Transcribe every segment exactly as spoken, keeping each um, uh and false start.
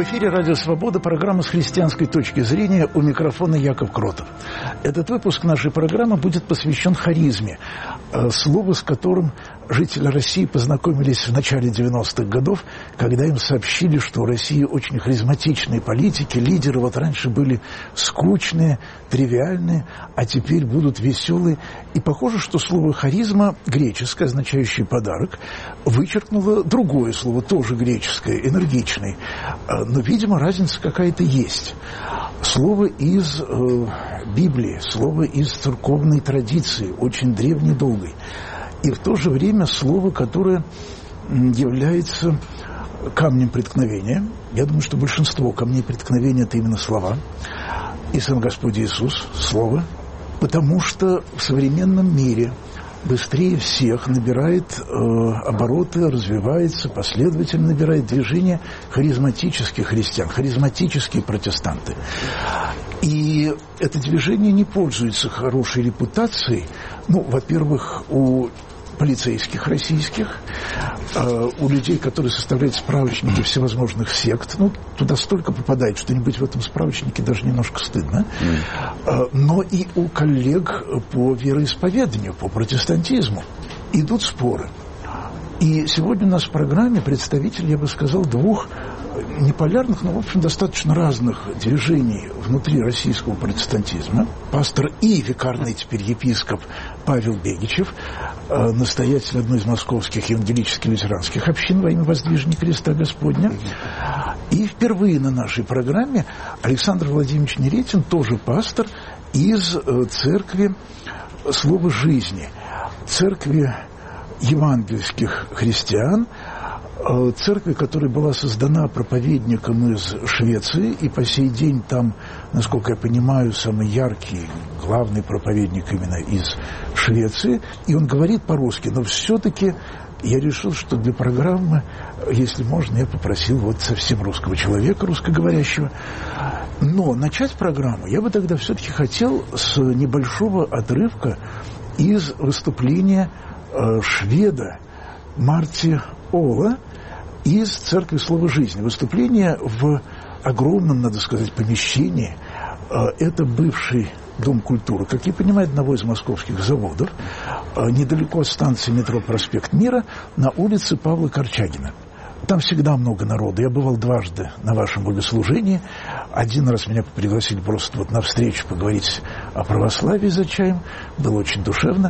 эфире «Радио Свобода», программа «С христианской точки зрения», у микрофона Яков Кротов. Этот выпуск нашей программы будет посвящен харизме, слово, с которым жители России познакомились в начале девяностых годов, когда им сообщили, что в России очень харизматичные политики, лидеры вот раньше были скучные, тривиальные, а теперь будут веселые. И похоже, что слово «харизма», греческое, означающее «подарок», вычеркнуло другое слово, тоже греческое, «энергичный». Но, видимо, разница какая-то есть. Слово из э, Библии, слово из церковной традиции, очень древней, долгой. И в то же время слово, которое является камнем преткновения. Я думаю, что большинство камней преткновения – это именно слова. И сам Господь Иисус – Слово. Потому что в современном мире быстрее всех набирает э, обороты, развивается, последовательно набирает движение харизматических христиан, харизматические протестанты. И это движение не пользуется хорошей репутацией. Ну, во-первых, у полицейских российских, э, у людей, которые составляют справочники всевозможных сект. Ну, туда столько попадает, что не быть в этом справочнике даже немножко стыдно. Mm. Э, но и у коллег по вероисповеданию, по протестантизму идут споры. И сегодня у нас в программе представитель, я бы сказал, двух неполярных, но, в общем, достаточно разных движений внутри российского протестантизма. Пастор и викарный теперь епископ Павел Бегичев, настоятель одной из московских евангелических лютеранских общин во имя воздвижения креста Господня. И впервые на нашей программе Александр Владимирович Неретин, тоже пастор из церкви Слова жизни, церкви евангельских христиан, церкви, которая была создана проповедником из Швеции, и по сей день там, насколько я понимаю, самый яркий, главный проповедник именно из Швеции. И он говорит по-русски, но все-таки я решил, что для программы, если можно, я попросил вот совсем русского человека, русскоговорящего. Но начать программу я бы тогда все-таки хотел с небольшого отрывка из выступления э, шведа Марти Ола из Церкви Слова Жизни. Выступление в огромном, надо сказать, помещении. Это бывший Дом культуры, как я понимаю, одного из московских заводов, недалеко от станции метро «Проспект Мира», на улице Павла Корчагина. Там всегда много народу. Я бывал дважды на вашем богослужении. Один раз меня пригласили просто вот на встречу поговорить о православии за чаем. Было очень душевно.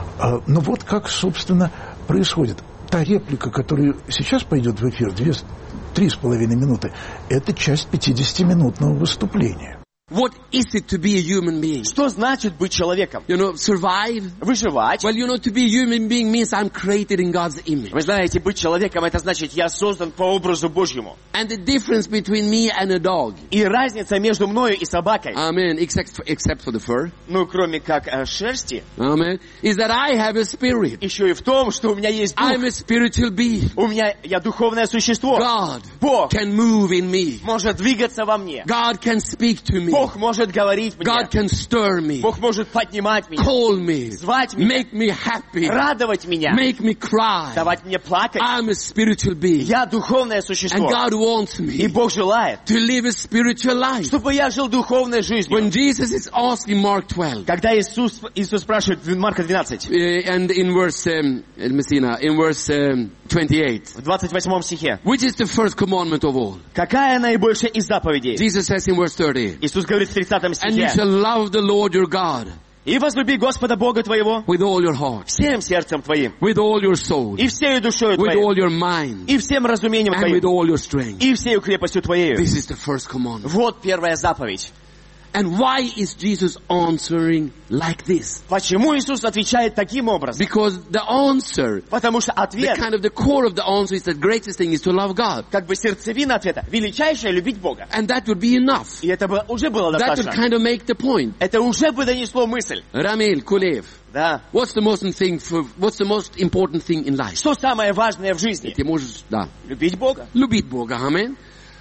Но вот как, собственно, происходит. Та реплика, которая сейчас пойдет в эфир, две, три с половиной минуты, это часть пятидесятиминутного выступления. What is it to be a human being? Что значит быть человеком? You know, survive. Выживать. Well, you know, to be a human being means I'm created in God's image. Вы знаете, быть человеком, это значит, я создан по образу Божьему. And the difference between me and a dog. И разница между мною и собакой. Amen. Except for, except for the fur. Ну, кроме как э, шерсти. Amen. Is that I have a spirit. Еще и в том, что у меня есть дух. I'm a spiritual being. У меня, я духовное существо. God Бог can move in me. Может двигаться во мне. God can speak to me. Бог может говорить мне. God can stir me. Бог может поднимать меня. Call me. Звать меня. Make me happy. Радовать меня. Make me cry. Давать мне плакать. I'm a spiritual being. Я духовное существо. And God wants me И Бог желает, to live a spiritual life. чтобы я жил духовной жизнью. When Jesus is asking Mark twelve. Когда Иисус, Иисус спрашивает в Марка двенадцать. Uh, and in verse, um, Messina, in verse um, twenty-eight. В двадцать восьмом стихе. Which is the first commandment of all? Какая наибольшая из заповедей? Jesus says in verse thirty. Иисус говорит в тридцатом And you стихе. shall love the Lord your God. И возлюби Господа Бога твоего with all your heart, всем сердцем твоим, with all your soul, и всею душою with твоей, all your mind, и всем разумением and твоим, with all your strength. и всею крепостью твоей. This is the first commandment. Вот первая заповедь. And why is Jesus answering like this? Почему Иисус отвечает таким образом? Because the answer, Потому что the ответ, kind of the core of the answer is the greatest thing is to love God. как бы сердцевина ответа, величайшее любить Бога. And that would be enough. И это бы уже было That would достаточно. kind of make the point. Это уже бы донесло мысль. Ramil, Kulev, Да. what's the most thing for, what's the most important thing in life? Что самое важное в жизни? Ты можешь, да, Любить Бога. любить Бога, amen.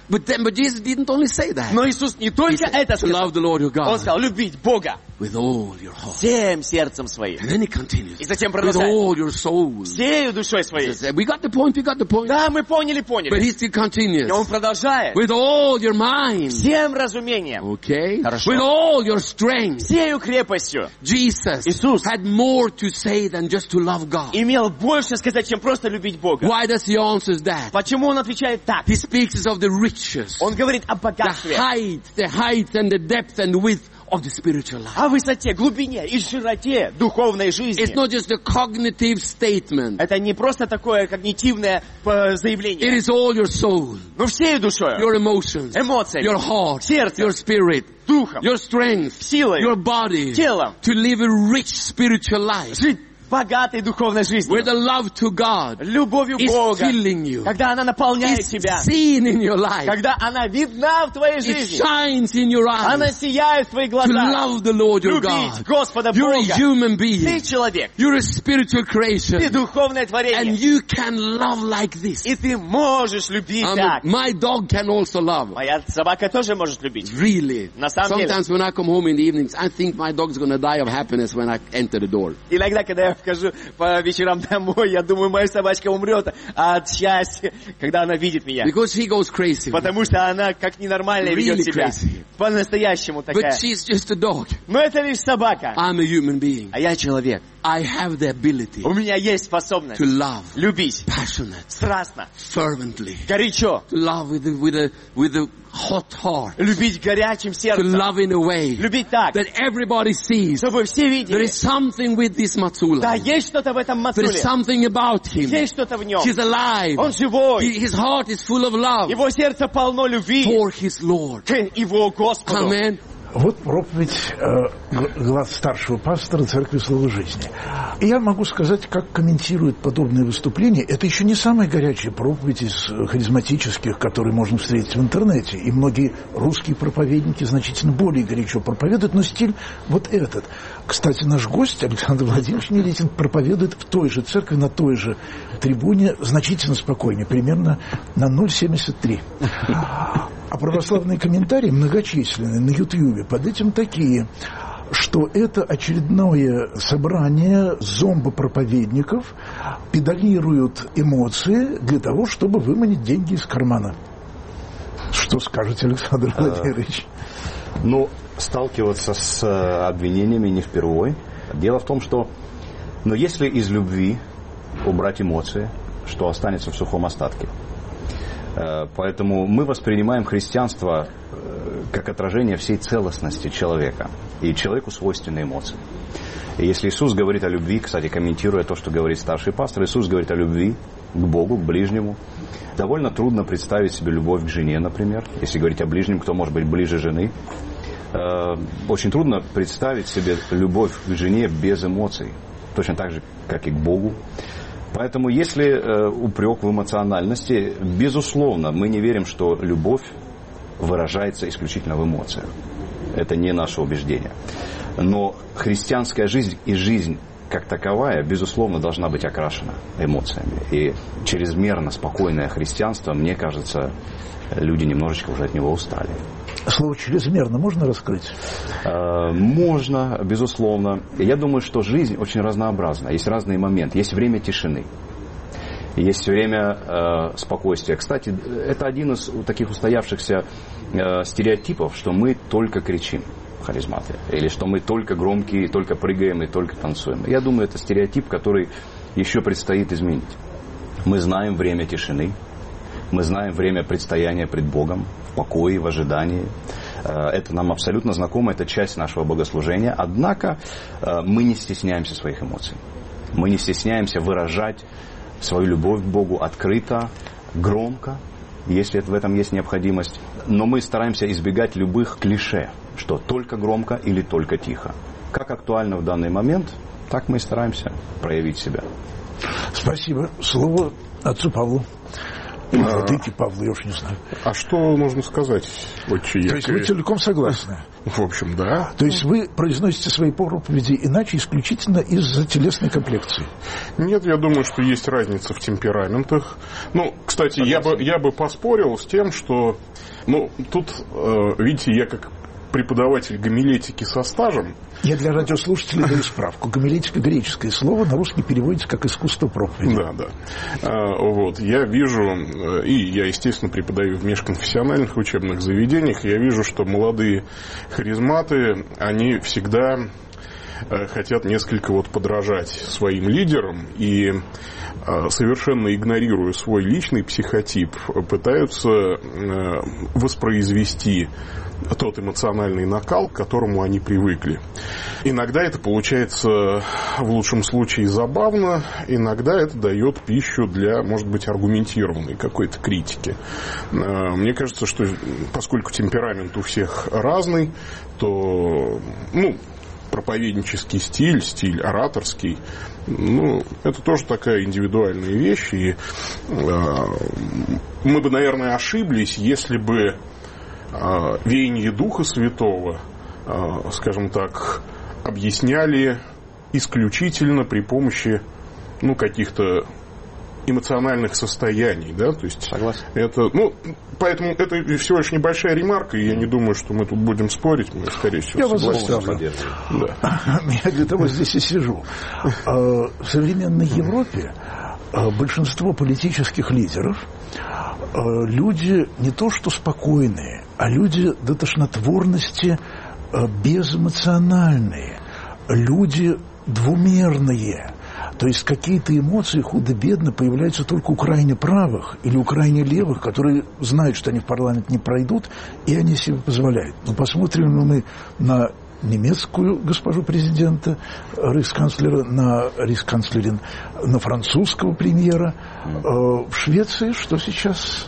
But then, but Jesus didn't only say that. Но Иисус не He только said, это to сказал. love the Lord your Он God сказал, любить Бога with all your heart. всем сердцем своим. And then he continues. И затем With продолжает. all your soul. Всею душой своей. We got the point, we got the point. Да, мы поняли, But поняли. he still continues. И он продолжает. With all your mind. Всем разумением. Okay? Хорошо. With all your strength. Всею крепостью. Jesus Иисус had more to say than just to love God. имел больше сказать, чем просто любить Бога. Why does he answer that? Почему он отвечает так? He speaks of the riches, Он говорит о the богатстве, height, the height and the depth and width of the spiritual life. о высоте, глубине и широте духовной жизни. It's not just a cognitive statement. Это не просто такое когнитивное э, It заявление, is all your soul, но всей душой, your emotions, эмоциями, your heart, сердцем, your spirit, духом, your strength, силой, your body, телом, to live a rich spiritual life жить богатой духовной жизнью, where the love to God любовью is Бога, filling you, когда она наполняет is тебя, seen in your life, когда она видна в твоей it жизни, shines in your она eyes, сияет в твоих to глазах, love the Lord your любить God. Господа You're a Бога. human Ты being. человек, You're a spiritual ты creation. духовное And творение, you can love like this. и ты можешь любить I mean, так. my dog can also love. Моя собака тоже может любить. Really. На самом деле. Sometimes when I come home in the evenings, I think my dog's going to die of happiness when I enter the door. Иногда, когда я вхожу по вечерам домой, я думаю, моя собачка умрет от счастья, когда она видит меня. Because he goes crazy. Потому что она как ненормальная ведет Really себя. crazy. По-настоящему такая. But she's just a dog. Но это лишь собака. I'm a human being. А я человек. I have the ability У меня есть способность to love любить passionate, страстно, fervently, горячо, to love with a, with a, with a hot heart, любить горячим to сердцем, love in a way любить так, that everybody sees. чтобы все There видели. is something with this Matsula. Да, есть что-то в этом There Мацуле. is something about him. Есть что-то в нем. He's alive. Он живой. He, his heart is full of love Его сердце полно любви for his Lord. к его Господу. Amen. Вот проповедь э, глав старшего пастора Церкви Слова Жизни. И я могу сказать, как комментирует подобные выступления. Это еще не самая горячая проповедь из харизматических, которые можно встретить в интернете. И многие русские проповедники значительно более горячо проповедуют, но стиль вот этот. Кстати, наш гость Александр Владимирович Нелетин проповедует в той же церкви, на той же трибуне, значительно спокойнее, примерно на ноль целых семьдесят три. А православные комментарии многочисленные на Ютьюбе под этим такие, что это очередное собрание зомбопроповедников, педалируют эмоции для того, чтобы выманить деньги из кармана. Что скажете, Александр Владимирович? Ну, сталкиваться с обвинениями не впервые. Дело в том, что, но если из любви убрать эмоции, что останется в сухом остатке? Поэтому мы воспринимаем христианство как отражение всей целостности человека. И человеку свойственны эмоции. И если Иисус говорит о любви, кстати, комментируя то, что говорит старший пастор, Иисус говорит о любви к Богу, к ближнему. Довольно трудно представить себе любовь к жене, например. Если говорить о ближнем, кто может быть ближе жены. Очень трудно представить себе любовь к жене без эмоций. Точно так же, как и к Богу. Поэтому, если э, упрек в эмоциональности, безусловно, мы не верим, что любовь выражается исключительно в эмоциях. Это не наше убеждение. Но христианская жизнь и жизнь как таковая, безусловно, должна быть окрашена эмоциями. И чрезмерно спокойное христианство, мне кажется, люди немножечко уже от него устали. Слово «чрезмерно» можно раскрыть? Можно, безусловно. Я думаю, что жизнь очень разнообразна. Есть разные моменты. Есть время тишины. Есть время э, спокойствия. Кстати, это один из таких устоявшихся э, стереотипов, что мы только кричим, харизматы. Или что мы только громкие, только прыгаем и только танцуем. Я думаю, это стереотип, который еще предстоит изменить. Мы знаем время тишины. Мы знаем время предстояния пред Богом, в покое, в ожидании. Это нам абсолютно знакомо, это часть нашего богослужения. Однако мы не стесняемся своих эмоций. Мы не стесняемся выражать свою любовь к Богу открыто, громко, если в этом есть необходимость. Но мы стараемся избегать любых клише, что только громко или только тихо. Как актуально в данный момент, так мы и стараемся проявить себя. Спасибо. Слово отцу Павлу. Или а, владыки Павла, я уж не знаю. А что нужно сказать, отче Яков? То есть вы целиком согласны? В общем, да. То есть вы произносите свои проповеди иначе исключительно из-за телесной комплекции? Нет, я думаю, что есть разница в темпераментах. Ну, кстати, я бы, я бы поспорил с тем, что... Ну, тут, видите, я как преподаватель гомилетики со стажем... Я для радиослушателей даю справку. Гомилетика — греческое слово, на русский переводится как искусство проповеди. Да, да. А, вот, я вижу, и я, естественно, преподаю в межконфессиональных учебных заведениях, я вижу, что молодые харизматы, они всегда хотят несколько вот подражать своим лидерам и, совершенно игнорируя свой личный психотип, пытаются воспроизвести тот эмоциональный накал, к которому они привыкли. Иногда это получается в лучшем случае забавно, иногда это дает пищу для, может быть, аргументированной какой-то критики. Мне кажется, что поскольку темперамент у всех разный, то, ну, проповеднический стиль, стиль ораторский, ну, это тоже такая индивидуальная вещь, и э, мы бы, наверное, ошиблись, если бы э, веяние Духа Святого, э, скажем так, объясняли исключительно при помощи, ну, каких-то эмоциональных состояний, да, то есть Согласен. Это, ну, поэтому это всего лишь небольшая ремарка, и я не думаю, что мы тут будем спорить, мы, скорее всего, я вас согласны. Да. Я для того здесь и сижу. В современной Европе большинство политических лидеров люди не то что спокойные, а люди до тошнотворности безэмоциональные, люди двумерные. То есть какие-то эмоции худо-бедно появляются только у крайне правых или у крайне левых, которые знают, что они в парламент не пройдут, и они себе позволяют. Но посмотрим мы на немецкую госпожу президента, рейхсканцлера, на рейхсканцлерин, на французского премьера. В Швеции что сейчас?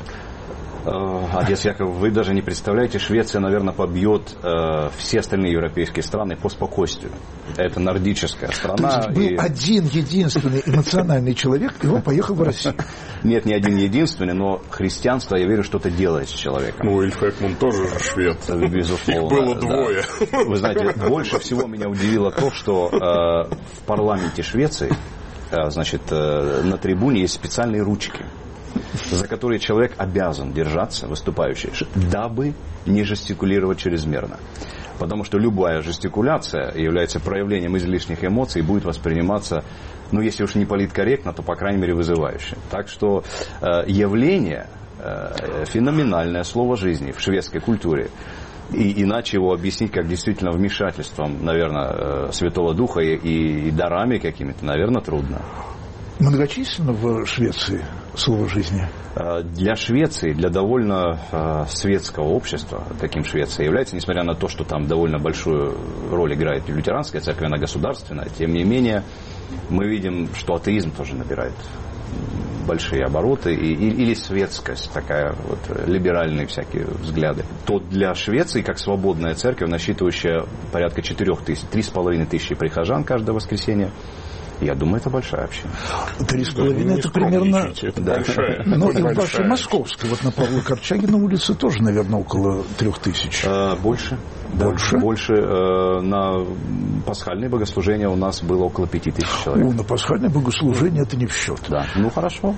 Отец Яков, вы даже не представляете, Швеция, наверное, побьет э, все остальные европейские страны по спокойствию. Это нордическая страна. То есть был и... один единственный эмоциональный человек, и он поехал в Россию. Нет, не один единственный, но христианство, я верю, что-то делает с человеком. Ну, Ильф Экман тоже швед. Безусловно. Их было двое. Да. Вы знаете, больше всего меня удивило то, что э, в парламенте Швеции, э, значит, э, на трибуне есть специальные ручки, за которые человек обязан держаться, выступающий, дабы не жестикулировать чрезмерно. Потому что любая жестикуляция является проявлением излишних эмоций и будет восприниматься, ну, если уж не политкорректно, то, по крайней мере, вызывающе. Так что э, явление, э, феноменальное слово жизни в шведской культуре. И иначе его объяснить как действительно вмешательством, наверное, э, Святого Духа и, и, и дарами какими-то, наверное, трудно. Многочисленно в Швеции слово жизни? Для Швеции, для довольно э, светского общества, таким Швеция является, несмотря на то, что там довольно большую роль играет лютеранская церковь, она государственная, тем не менее мы видим, что атеизм тоже набирает большие обороты, и, и, или светскость, такая вот, либеральные всякие взгляды. То для Швеции, как свободная церковь, насчитывающая порядка четырех тысяч, три с половиной тысячи прихожан каждое воскресенье, я думаю, это большая община. Три с половиной это примерно... Это да. большая. Но это и большая. в вашей московской, вот на Павла Корчагина улице тоже, наверное, около трех тысяч. А, больше. Больше? Да, больше. Э, на пасхальные богослужения у нас было около пяти тысяч человек. О, на пасхальное богослужение это не в счет. Да, ну хорошо.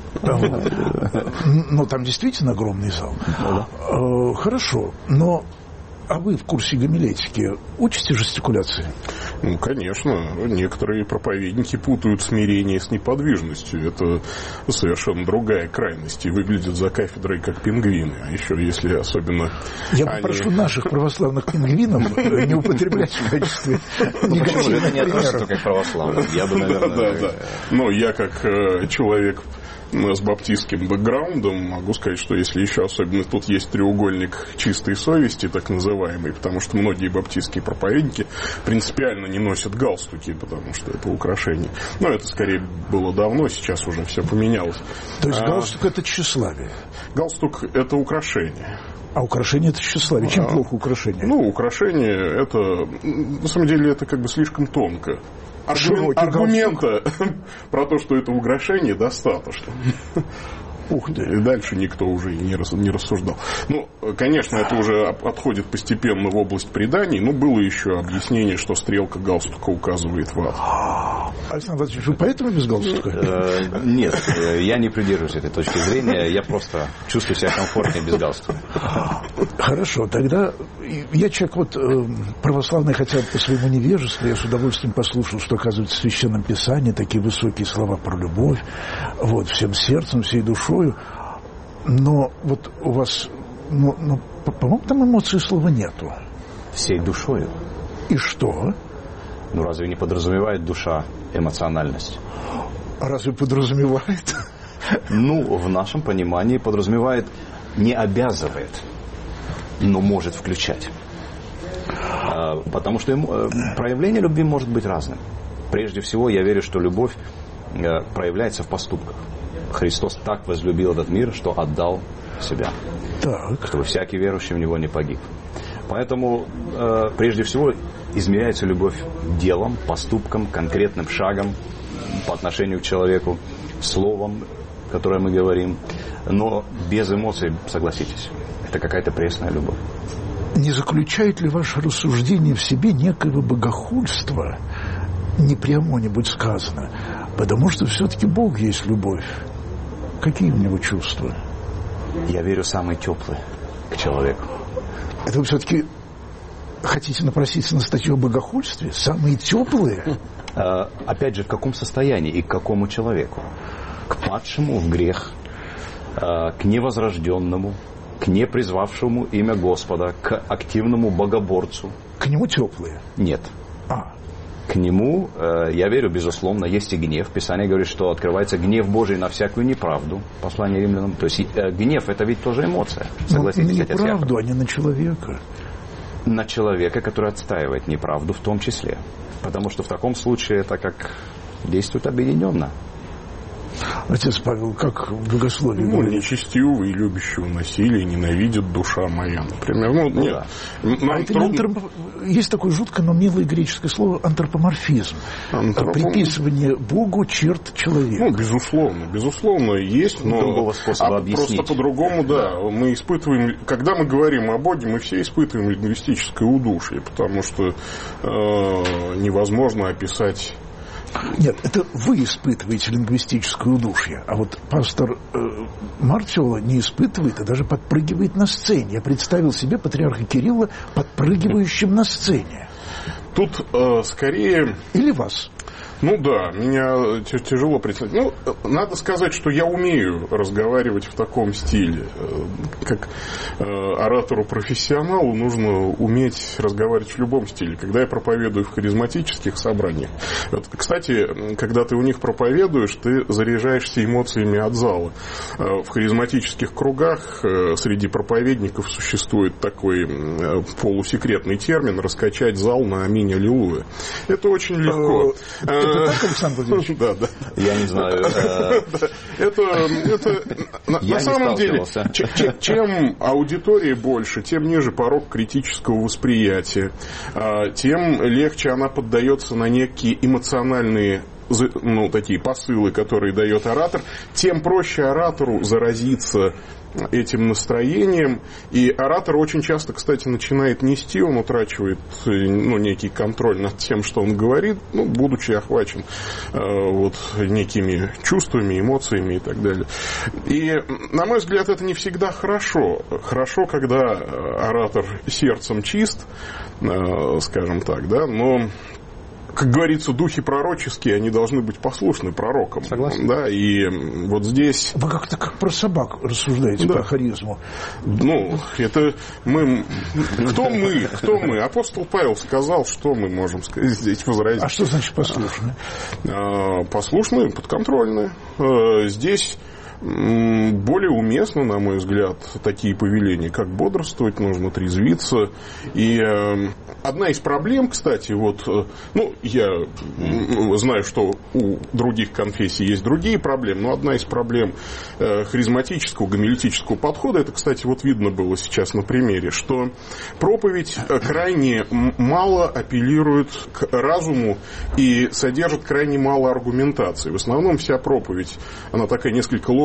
Но там действительно огромный зал. Хорошо, но... А вы в курсе гомилетики учите жестикуляции? Ну, конечно. Некоторые проповедники путают смирение с неподвижностью. Это совершенно другая крайность. И выглядят за кафедрой как пингвины. А еще, если особенно... Я они... попрошу наших православных пингвинов не употреблять в качестве негативных Это не относится как православных. Я бы, наверное... Да, да. Но я как человек... с баптистским бэкграундом могу сказать, что если еще особенно тут есть треугольник чистой совести, так называемый, потому что многие баптистские проповедники принципиально не носят галстуки, потому что это украшение. Но это скорее было давно, сейчас уже все поменялось. То есть а, галстук это тщеславие? Галстук это украшение. А украшение это тщеславие. Чем а, плохо украшение? Ну, украшение это, на самом деле, это как бы слишком тонко. Аргумен, аргумента про то, что это украшение, достаточно. Ух ты. И дальше никто уже и не, рас, не рассуждал. Ну, конечно, это уже отходит постепенно в область преданий, но было еще объяснение, что стрелка галстука указывает в ад. Александр Владимирович, вы поэтому без галстука? Нет, я не придерживаюсь этой точки зрения, я просто чувствую себя комфортнее без галстука. Хорошо, тогда я человек вот православный, хотя по своему невежеству, я с удовольствием послушал, что оказывается в Священном Писании такие высокие слова про любовь, вот, всем сердцем, всей душой. Но вот у вас, ну, ну, по-моему, там эмоций слова нету. Всей душою. И что? Ну, разве не подразумевает душа эмоциональность? А разве подразумевает? Ну, в нашем понимании подразумевает, не обязывает, но может включать. Потому что проявление любви может быть разным. Прежде всего, я верю, что любовь проявляется в поступках. Христос так возлюбил этот мир, что отдал себя, так. чтобы всякий верующий в Него не погиб. Поэтому, э, прежде всего, измеряется любовь делом, поступком, конкретным шагом по отношению к человеку, словом, которое мы говорим, но без эмоций, согласитесь, это какая-то пресная любовь. Не заключает ли ваше рассуждение в себе некоего богохульства, не прямо-нибудь сказано, потому что все-таки Бог есть любовь? Какие у него чувства? Я верю, самые теплые к человеку. Это вы все-таки хотите напроситься на статью о богохульстве? Самые теплые? А, опять же, в каком состоянии и к какому человеку? К падшему в грех, а, к невозрожденному, к непризвавшему имя Господа, к активному богоборцу. К нему теплые? Нет. А. К нему, э, я верю, безусловно, есть и гнев. Писание говорит, что открывается гнев Божий на всякую неправду. Послание римлянам. То есть э, гнев – это ведь тоже эмоция. Согласитесь, на неправду, а не на человека. На человека, который отстаивает неправду в том числе. Потому что в таком случае это как действует объединенно. Отец Павел, как в богословии Ну, говорит? нечестивого и любящего насилия ненавидит душа моя, например. Ну, Ну, нет. да. А это не антроп... Есть такое жуткое, но милое греческое слово антропоморфизм. Антропом... Приписывание Богу черт человека. Ну, безусловно, безусловно, есть, но другого способа а объяснить. Просто по-другому, да. Мы испытываем, когда мы говорим о Боге, мы все испытываем лингвистическое удушье, потому что э, невозможно описать. Нет, это вы испытываете лингвистическое удушье, а вот пастор э, Мартиола не испытывает, а даже подпрыгивает на сцене. Я представил себе патриарха Кирилла подпрыгивающим на сцене. Тут э, скорее... Или вас? Ну да, меня тяжело представить. Ну, надо сказать, что я умею разговаривать в таком стиле. Как оратору-профессионалу нужно уметь разговаривать в любом стиле. Когда я проповедую в харизматических собраниях. Вот, кстати, когда ты у них проповедуешь, ты заряжаешься эмоциями от зала. В харизматических кругах среди проповедников существует такой полусекретный термин «раскачать зал на аминь аллилуйя». Это очень легко. Это так, Александр Владимирович? Да, да. Я не знаю. Это, это на самом деле, чем аудитория больше, тем ниже порог критического восприятия, тем легче она поддается на некие эмоциональные, ну, такие посылы, которые дает оратор, тем проще оратору заразиться этим настроением. И оратор очень часто, кстати, начинает нести, он утрачивает, ну, некий контроль над тем, что он говорит, ну, будучи охвачен э, вот, некими чувствами, эмоциями и так далее. И, на мой взгляд, это не всегда хорошо. Хорошо, когда оратор сердцем чист, э, скажем так, да, но... Как говорится, духи пророческие, они должны быть послушны пророкам. Согласен. Да, и вот здесь... Вы как-то как про собак рассуждаете, да. Про харизму. Ну, это мы... Кто мы? Кто мы? Апостол Павел сказал, что мы можем сказать здесь возразить. А что значит послушны? Послушны, подконтрольны. Здесь... более уместно, на мой взгляд, такие повеления, как бодрствовать, нужно трезвиться. И э, одна из проблем, кстати, вот, э, ну, я э, знаю, что у других конфессий есть другие проблемы, но одна из проблем э, харизматического, гомилетического подхода, это, кстати, вот видно было сейчас на примере, что проповедь крайне мало апеллирует к разуму и содержит крайне мало аргументации. В основном вся проповедь, она такая несколько лозунговая,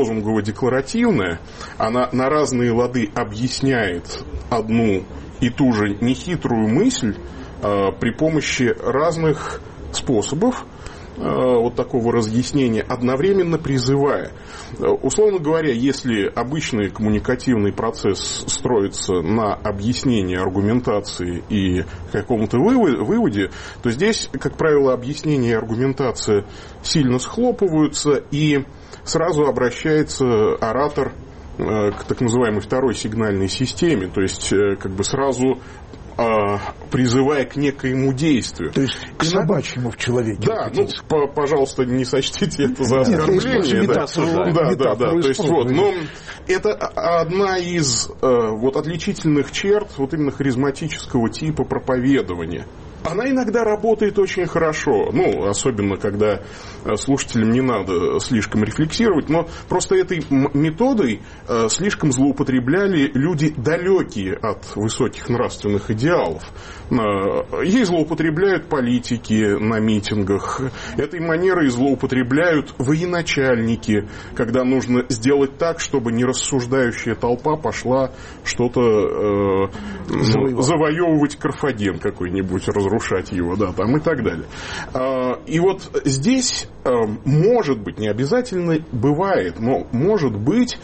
лозунгово-декларативная, она на разные лады объясняет одну и ту же нехитрую мысль э, при помощи разных способов э, вот такого разъяснения, одновременно призывая. Э, условно говоря, если обычный коммуникативный процесс строится на объяснении, аргументации и каком-то выводе, то здесь, как правило, объяснение и аргументация сильно схлопываются, и сразу обращается оратор к так называемой второй сигнальной системе, то есть как бы сразу призывая к некоему действию. То есть к собачьему в человеке. Да, ну, по, пожалуйста, не сочтите это за оскорбление. Нет, да, да, да, да. То есть, вот, но это одна из вот, отличительных черт вот именно харизматического типа проповедования. Она иногда работает очень хорошо, ну, особенно когда слушателям не надо слишком рефлексировать, но просто этой методой слишком злоупотребляли люди, далекие от высоких нравственных идеалов. Ей злоупотребляют политики на митингах, этой манерой злоупотребляют военачальники, когда нужно сделать так, чтобы нерассуждающая толпа пошла что-то э, завоевывать Карфаген какой-нибудь, разрушать его, да, там и так далее. И вот здесь, может быть, не обязательно бывает, но может быть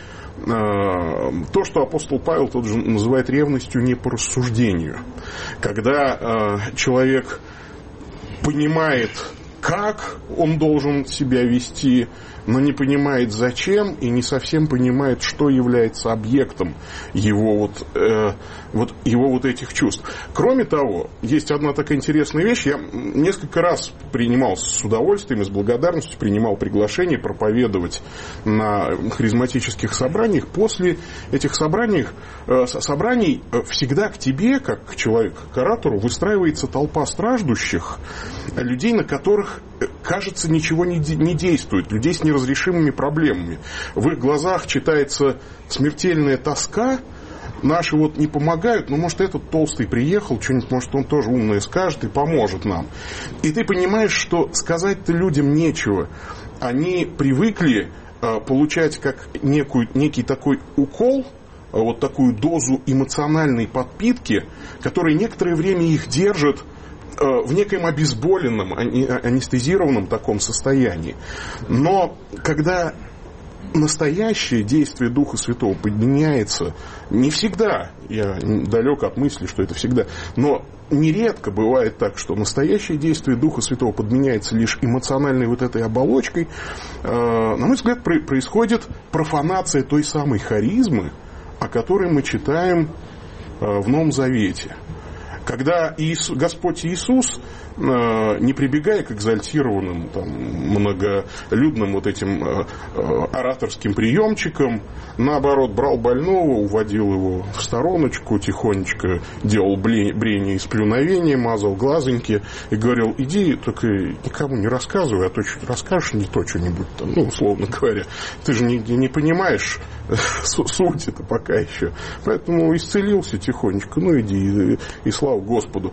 то, что апостол Павел тот же называет ревностью не по рассуждению. Когда человек понимает, как он должен себя вести, но не понимает зачем и не совсем понимает, что является объектом его вот, э, вот, его вот этих чувств. Кроме того, есть одна такая интересная вещь. Я несколько раз принимал с удовольствием и с благодарностью принимал приглашение проповедовать на харизматических собраниях. После этих собраний, э, собраний всегда к тебе, как к человеку, к оратору, выстраивается толпа страждущих, людей, на которых, кажется, ничего не, не действует, людей с неразрешимыми проблемами. В их глазах читается смертельная тоска. Наши вот не помогают, но, может, этот толстый приехал, что-нибудь, может, он тоже умное скажет и поможет нам. И ты понимаешь, что сказать-то людям нечего. Они привыкли э, получать как некую, некий такой укол, э, вот такую дозу эмоциональной подпитки, которая некоторое время их держит в некоем обезболенном, анестезированном таком состоянии. Но когда настоящее действие Духа Святого подменяется, не всегда, я далек от мысли, что это всегда, но нередко бывает так, что настоящее действие Духа Святого подменяется лишь эмоциональной вот этой оболочкой, на мой взгляд, происходит профанация той самой харизмы, о которой мы читаем в Новом Завете. Когда Иисус, Господь Иисус, не прибегая к экзальтированным, там, многолюдным вот этим ораторским приемчикам, наоборот, брал больного, уводил его в стороночку, тихонечко делал брение и сплюновение, мазал глазоньки и говорил: иди, только никому не рассказывай, а то чуть расскажешь не то что-нибудь там, ну, условно говоря. Ты же не, не понимаешь суть это пока еще. Поэтому исцелился тихонечко, ну, иди, и, и слава Господу.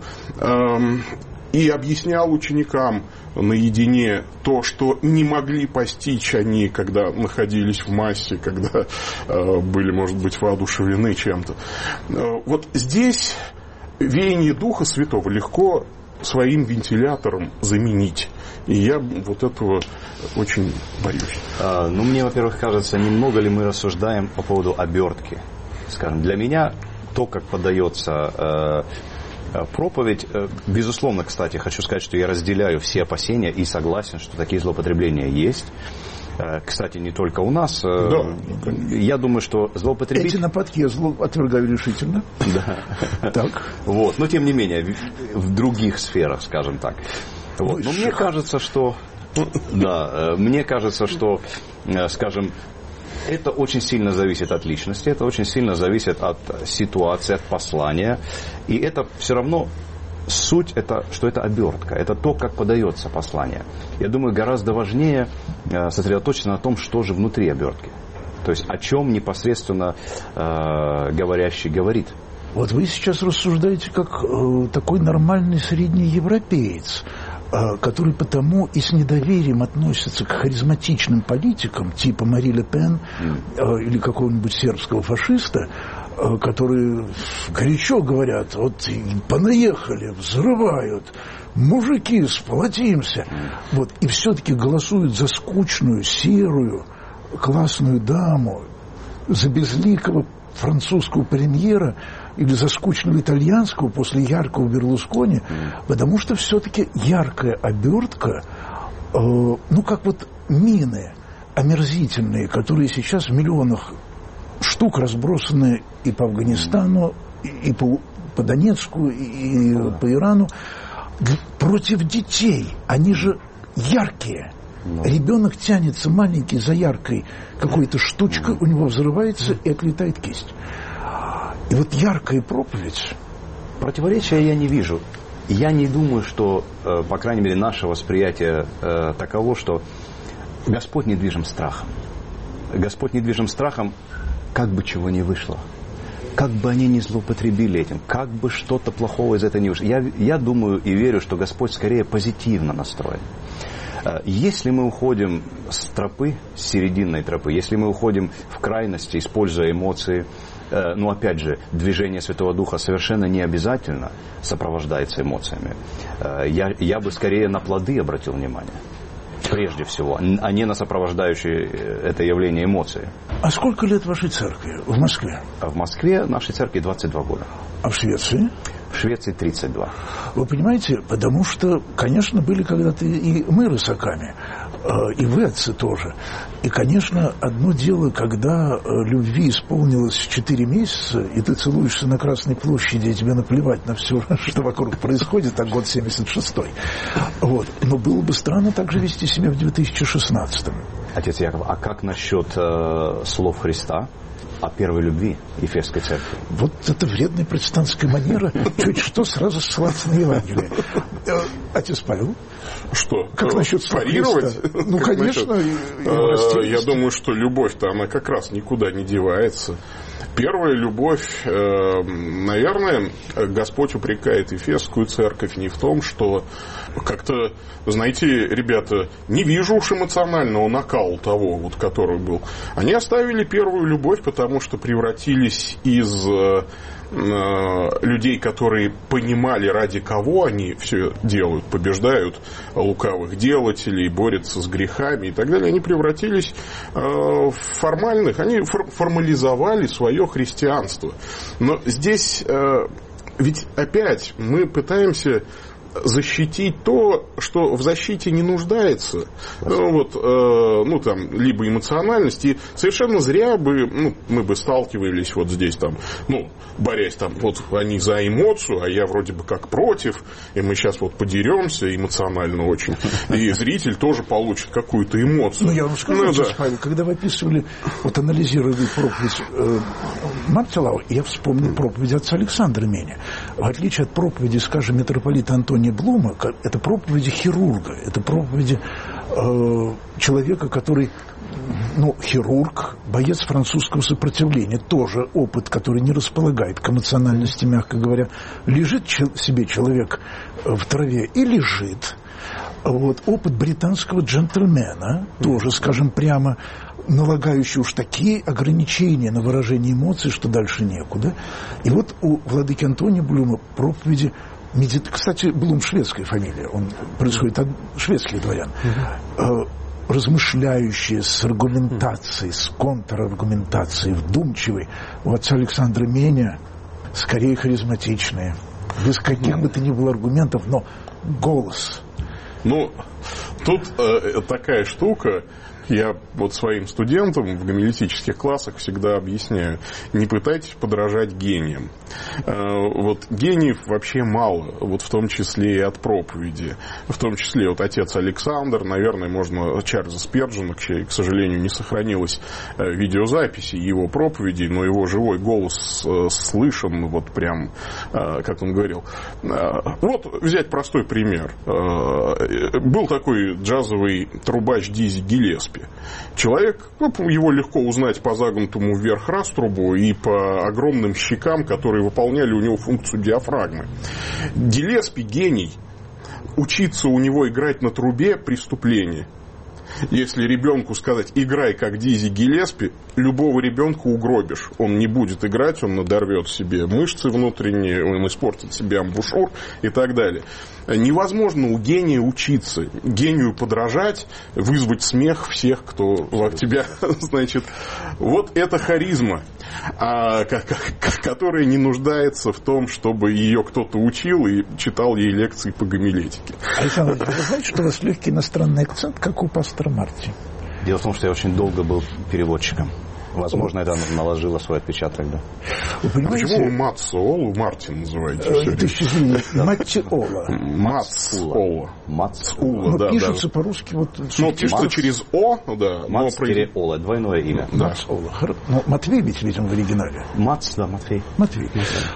И объяснял ученикам наедине то, что не могли постичь они, когда находились в массе, когда э, были, может быть, воодушевлены чем-то. Э, вот здесь веяние Духа Святого легко своим вентилятором заменить. И я вот этого очень боюсь. А, ну, мне, во-первых, кажется, немного ли мы рассуждаем по поводу обертки. Скажем, для меня то, как подается... Э, проповедь, безусловно, кстати, хочу сказать, что я разделяю все опасения и согласен, что такие злоупотребления есть. Кстати, не только у нас. Да. Я думаю, что злоупотребить... Эти нападки я зло... отвергаю решительно. Да. Так. Вот. Но, тем не менее, в других сферах, скажем так. Вот. Но мне кажется, что... Да, мне кажется, что, скажем, это очень сильно зависит от личности, это очень сильно зависит от ситуации, от послания. И это все равно суть, это, что это обертка, это то, как подается послание. Я думаю, гораздо важнее сосредоточиться на том, что же внутри обертки. То есть о чем непосредственно э, говорящий говорит. Вот вы сейчас рассуждаете как э, такой нормальный средний европеец. который потому и с недоверием относится к харизматичным политикам типа Мари Ле Пен mm. или какого-нибудь сербского фашиста, которые горячо говорят, вот понаехали, взрывают, мужики, сплотимся. Mm. Вот, и все-таки голосуют за скучную, серую, классную даму, за безликого французского премьера или за скучного итальянского после яркого Берлускони, mm. потому что все-таки яркая обертка, э, ну как вот мины омерзительные, которые сейчас в миллионах штук разбросаны и по Афганистану, и, и по, по Донецку, и, и mm. по Ирану, против детей. Они же яркие. Mm. Ребенок тянется маленький за яркой какой-то штучкой, mm. у него взрывается mm. и отлетает кисть. И вот яркая проповедь. Противоречия я не вижу. Я не думаю, что, по крайней мере, наше восприятие таково, что Господь не движим страхом. Господь не движим страхом, как бы чего ни вышло. Как бы они ни злоупотребили этим, как бы что-то плохого из этого не вышло. Я, я думаю и верю, что Господь скорее позитивно настроен. Если мы уходим с тропы, с серединной тропы, если мы уходим в крайности, используя эмоции, ну, опять же, движение Святого Духа совершенно не обязательно сопровождается эмоциями. Я, я бы скорее на плоды обратил внимание, прежде всего, а не на сопровождающие это явление эмоции. А сколько лет вашей церкви в Москве? В Москве нашей церкви двадцать два года. А в Швеции? В Швеции тридцать два. Вы понимаете, потому что, конечно, были когда-то и мы рысаками, и вы, отцы, тоже. И, конечно, одно дело, когда любви исполнилось четыре месяца, и ты целуешься на Красной площади, и тебе наплевать на все, что вокруг происходит, а год семьдесят шестой. Вот. Но было бы странно также вести себя в две тысячи шестнадцатом. Отец Яков, а как насчет э, слов Христа о первой любви Ефесской церкви? Вот это вредная протестантская манера, чуть что сразу ссылаться на Евангелие. Отец Павел? Что? Как насчет парировать? Ну, как конечно. Насчет... Я думаю, что любовь-то, она как раз никуда не девается. Первая любовь, наверное, Господь упрекает Ефесскую церковь не в том, что как-то, знаете, ребята, не вижу уж эмоционального накала того, вот, который был. Они оставили первую любовь, потому что превратились из людей, которые понимали, ради кого они все делают, побеждают лукавых делателей, борются с грехами и так далее, они превратились в формальных, они формализовали свое христианство. Но здесь ведь опять мы пытаемся защитить то, что в защите не нуждается. Ну, вот, э, ну, там, либо эмоциональность. И совершенно зря бы, ну, мы бы сталкивались вот здесь, там, ну, борясь там, вот они за эмоцию, а я вроде бы как против, и мы сейчас вот подеремся эмоционально очень, и зритель тоже получит какую-то эмоцию. Ну, я вам скажу, ну, да. Павел, когда вы описывали, вот анализировали проповедь э, Мартелау, я вспомнил проповедь отца Александра Меня. В отличие от проповеди, скажем, митрополита Антония Блума, это проповеди хирурга, это проповеди э, человека, который, ну, хирург, боец французского сопротивления, тоже опыт, который не располагает к эмоциональности, мягко говоря. Лежит себе человек в траве и лежит. Вот, опыт британского джентльмена, тоже, скажем прямо, налагающий уж такие ограничения на выражение эмоций, что дальше некуда. И вот у владыки Антония Блума проповеди. Медит... Кстати, Блум шведская фамилия, он происходит от шведских дворян. Uh-huh. Размышляющие, с аргументацией, с контраргументацией, вдумчивый. У отца Александра Меня скорее харизматичные. Без каких бы то ни было аргументов, но голос. Ну, тут э, такая штука. Я вот своим студентам в гомилетических классах всегда объясняю, не пытайтесь подражать гениям. Вот гениев вообще мало, вот в том числе и от проповеди. В том числе вот отец Александр, наверное, можно Чарльза Сперджена, к сожалению, не сохранилось видеозаписи его проповедей, но его живой голос слышен, вот прям, как он говорил. Вот взять простой пример. Был такой джазовый трубач Дизи Гиллеспи. Человек, ну, его легко узнать по загнутому вверх раструбу и по огромным щекам, которые выполняли у него функцию диафрагмы. Гиллеспи гений. учиться у него играть на трубе – преступление. Если ребенку сказать «играй как Дизи Гиллеспи», любого ребенка угробишь. Он не будет играть, он надорвет себе мышцы внутренние, он испортит себе амбушюр и так далее. Невозможно у гения учиться, гению подражать, вызвать смех всех, кто в тебя, значит, вот это харизма, а, которая не нуждается в том, чтобы ее кто-то учил и читал ей лекции по гомилетике. Александр, вы знаете, что у вас легкий иностранный акцент, как у пастора Марти? Дело в том, что я очень долго был переводчиком. Возможно, это наложило свой отпечаток, да. Вы понимаете? Почему вы Мацоолу Мартин называете? Тысячи извинений. Мацоола. Мацоола. Мацоола. Ну, да, пишется да. по-русски вот... Ну, пишется через О, да. Мац-Ола, двойное имя. Да. Мацоола. Ну, Матвей ведь, видимо, в оригинале. Мац, да, Матвей. Матвей.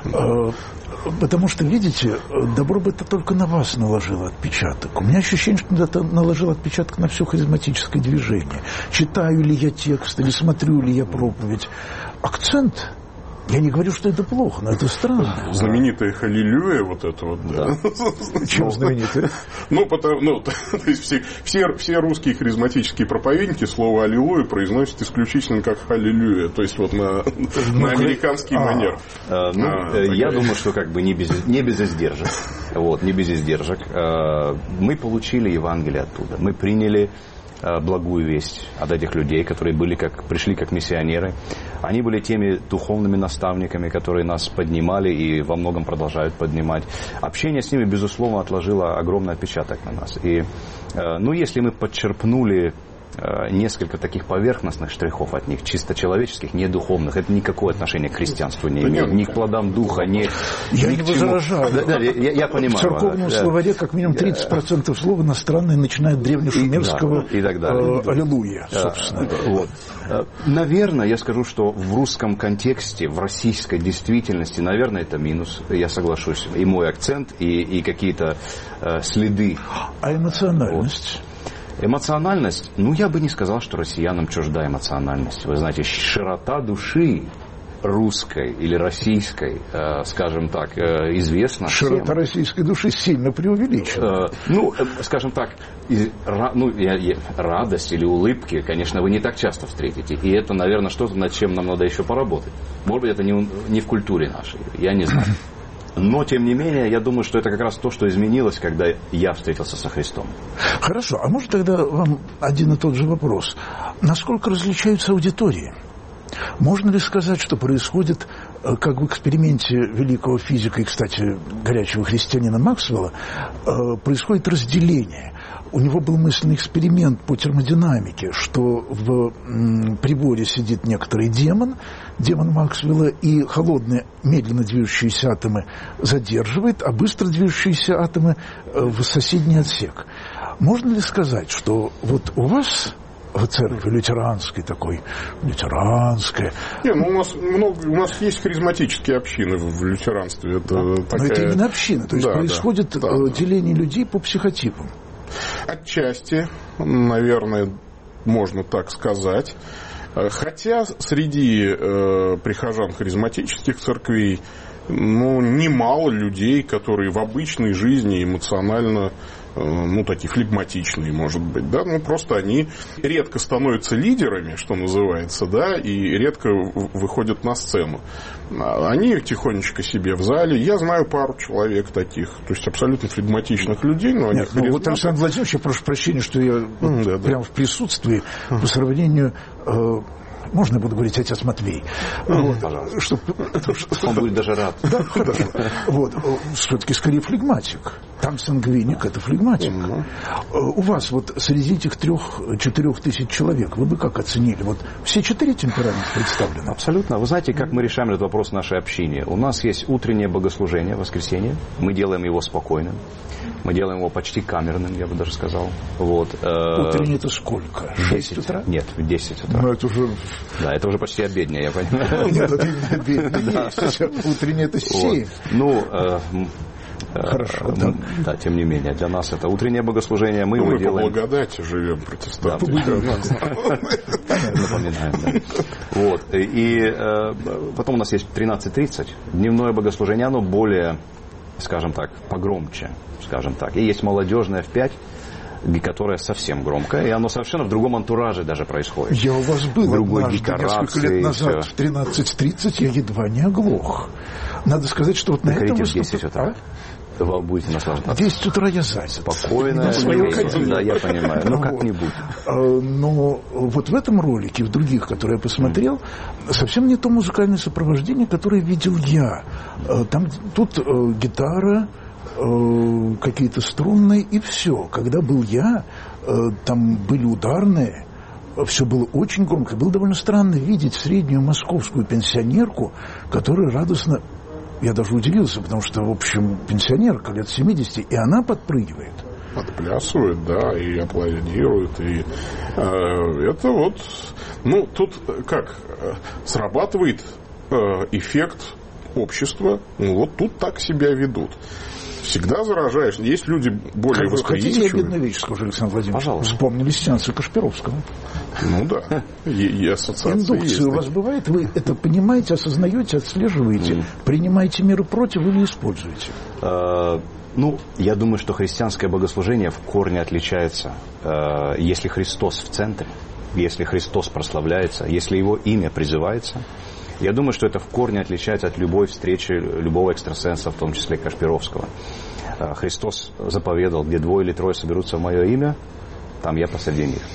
Потому что, видите, добро бы это только на вас наложило отпечаток. У меня ощущение, что это наложило отпечаток на все харизматическое движение. Читаю ли я текст или смотрю ли я проповедь. Акцент. Я не говорю, что это плохо, но это странно. Знаменитая «Халилюя», вот это вот, да. Чем знаменитая? Ну, потому, ну, то есть все, все, все русские харизматические проповедники слово «Аллилуйя» произносят исключительно как «Халилюя», то есть вот на, ну, на американский а, манер. А, ну, а, я такая... думаю, что как бы не без, не без издержек. Вот, не без издержек. Мы получили Евангелие оттуда. Мы приняли благую весть от этих людей, которые были как, пришли как миссионеры. Они были теми духовными наставниками, которые нас поднимали и во многом продолжают поднимать. Общение с ними, безусловно, отложило огромный отпечаток на нас. И, ну, если мы подчерпнули несколько таких поверхностных штрихов от них, чисто человеческих, не духовных. Это никакое отношение к христианству не имеет, ни к плодам духа, ни, я ни не к чему. возражаю. Да, да, я, я понимаю. В церковном да. словаре как минимум тридцать процентов слов иностранные начинают древнешумерского и, да, и так далее. Э, аллилуйя, собственно. Да, вот. Наверное, я скажу, что в русском контексте, в российской действительности, наверное, это минус, я соглашусь. И мой акцент, и, и какие-то э, следы. А эмоциональность? Вот. Эмоциональность, ну, я бы не сказал, что россиянам чужда эмоциональность. Вы знаете, широта души русской или российской, э, скажем так, э, известна Широта всем. российской души сильно преувеличена. Э, ну, э, скажем так, из, ра, ну, я, я, радость или улыбки, конечно, вы не так часто встретите. И это, наверное, что-то, над чем нам надо еще поработать. Может быть, это не, не в культуре нашей, я не знаю. Но, тем не менее, я думаю, что это как раз то, что изменилось, когда я встретился со Христом. Хорошо. А может тогда вам один и тот же вопрос. Насколько различаются аудитории? Можно ли сказать, что происходит, как в эксперименте великого физика и, кстати, горячего христианина Максвелла, происходит разделение? У него был мысленный эксперимент по термодинамике, что в приборе сидит некоторый демон, демон Максвелла, и холодные, медленно движущиеся атомы задерживает, а быстро движущиеся атомы в соседний отсек. Можно ли сказать, что вот у вас в церкви лютеранской такой, лютеранской... Не, ну у нас много, у нас есть харизматические общины в лютеранстве. Это Но такая... это именно община, то есть да, происходит да, да, деление да. людей по психотипам. Отчасти, наверное, можно так сказать. Хотя среди э, прихожан харизматических церквей, ну, немало людей, которые в обычной жизни эмоционально, э, ну, такие флегматичные, может быть, да, ну, просто они редко становятся лидерами, что называется, да, и редко выходят на сцену. Они тихонечко себе в зале. Я знаю пару человек таких, то есть абсолютно флегматичных людей, но они... Нет, ну, вот, Александр Владимирович, я прошу прощения, что я вот да, прямо да. в присутствии по сравнению... Э, можно я буду говорить отец Матвей? Mm, вот, пожалуйста. Чтоб, Он будет даже рад. Да, хорошо. Вот, все-таки скорее флегматик. Там сангвиник, это флегматик. Mm-hmm. У вас вот среди этих трех-четырех тысяч человек, вы бы как оценили? Вот все четыре темперамента представлены? Абсолютно. Вы знаете, как мы решаем этот вопрос в нашей общине? У нас есть утреннее богослужение в воскресенье. Мы делаем его спокойным. Мы делаем его почти камерным, я бы даже сказал. Вот. Утреннее это сколько? шесть утра? Нет, в десять утра. Ну, это уже... Да, это уже почти обедня, я понимаю. Нет, это обедня. Утреннее это семь. Ну, хорошо, да. Да, тем не менее, для нас это утреннее богослужение. Мы его делаем... Мы по благодати живем, протестанты. Напоминаем, да. Вот. И потом у нас есть тринадцать тридцать. Дневное богослужение, оно более... скажем так, погромче, скажем так. И есть молодежная в пять, которая совсем громкая, и оно совершенно в другом антураже даже происходит. Я у вас был другой однажды, несколько лет назад, в тринадцать тридцать, я едва не оглох. Надо сказать, что вот на этом в десять утра. Вы будете наслаждаться. В десять утра я занят. Спокойно. Да, я понимаю. Ну, как-нибудь. Но вот в этом ролике, в других, которые я посмотрел, совсем не то музыкальное сопровождение, которое видел я. Там, тут гитара, какие-то струнные, и все. Когда был я, там были ударные, все было очень громко. Было довольно странно видеть среднюю московскую пенсионерку, которая радостно... Я даже удивился, потому что, в общем, пенсионерка лет семидесяти, и она подпрыгивает. Отплясывает, да, и аплодирует. И э, это вот... Ну, тут как? Срабатывает э, эффект общества. Ну, вот тут так себя ведут. Всегда заражаешь. Есть люди более восприимчивые. Хотите, я бедную вещь скажу, Александр Владимирович? Пожалуйста. Вспомнили сеансы Кашпировского. Ну да. И ассоциация есть. Индукция у вас бывает? Вы это понимаете, осознаете, отслеживаете, mm. принимаете меры против или используете? Uh, ну, я думаю, что христианское богослужение в корне отличается. Uh, если Христос в центре, если Христос прославляется, если Его имя призывается, я думаю, что это в корне отличается от любой встречи, любого экстрасенса, в том числе Кашпировского. Христос заповедал, где двое или трое соберутся в мое имя, там я посреди них.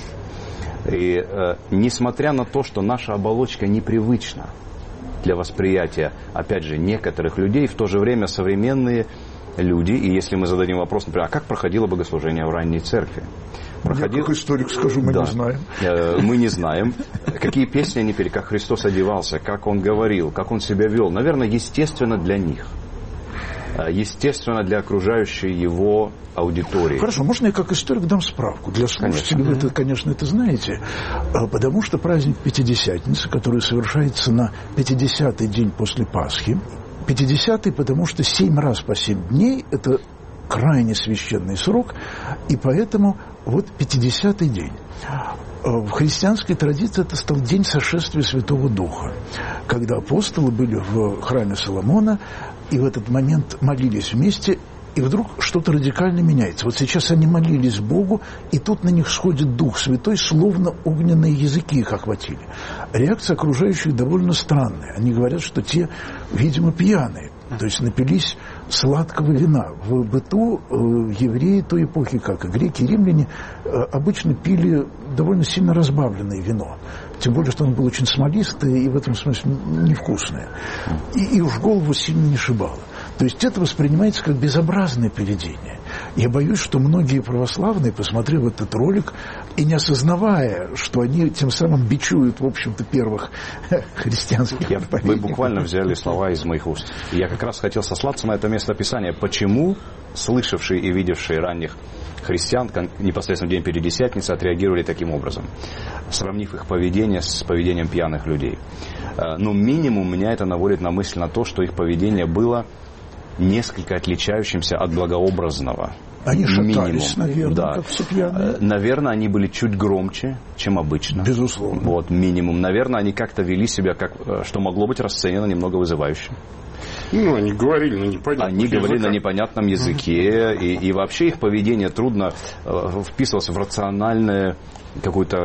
И э, несмотря на то, что наша оболочка непривычна для восприятия, опять же, некоторых людей, в то же время современные люди, и если мы зададим вопрос, например, а как проходило богослужение в ранней церкви? Проходил... Я как историк скажу, мы да. не знаем. Мы не знаем. Какие песни они пели, как Христос одевался, как Он говорил, как Он себя вел. Наверное, естественно для них. Естественно для окружающей Его аудитории. Хорошо, можно я как историк дам справку? Для слушателей вы, это, конечно, это знаете. Потому что праздник Пятидесятницы, который совершается на пятидесятый день после Пасхи, пятидесятый, потому что семь раз по семь дней – это крайне священный срок, и поэтому вот пятидесятый день. В христианской традиции это стал день сошествия Святого Духа, когда апостолы были в храме Соломона, и в этот момент молились вместе, и вдруг что-то радикально меняется. Вот сейчас они молились Богу, и тут на них сходит Дух Святой, словно огненные языки их охватили. Реакция окружающих довольно странная. Они говорят, что те, видимо, пьяные, то есть напились сладкого вина. В быту э, евреи той эпохи, как и греки, и римляне, э, обычно пили довольно сильно разбавленное вино. Тем более, что оно было очень смолистое и в этом смысле невкусное. И, и уж голову сильно не шибало. То есть это воспринимается как безобразное поведение. Я боюсь, что многие православные, посмотрев этот ролик, и не осознавая, что они тем самым бичуют, в общем-то, первых христианских Я, Вы буквально взяли слова из моих уст. Я как раз хотел сослаться на это место Писания. Почему слышавшие и видевшие ранних христиан, непосредственно в день Пятидесятницы, отреагировали таким образом, сравнив их поведение с поведением пьяных людей? Ну, минимум, меня это наводит на мысль на то, что их поведение было несколько отличающимся от благообразного. Они минимум. шатались, наверное, да. как все пьяные. Наверное, они были чуть громче, чем обычно. Безусловно. Вот, минимум. Наверное, они как-то вели себя, как, что могло быть расценено немного вызывающим. Ну, они говорили на непонятном Они языке. говорили на непонятном языке, и, и вообще их поведение трудно э, вписывалось в рациональное какой-то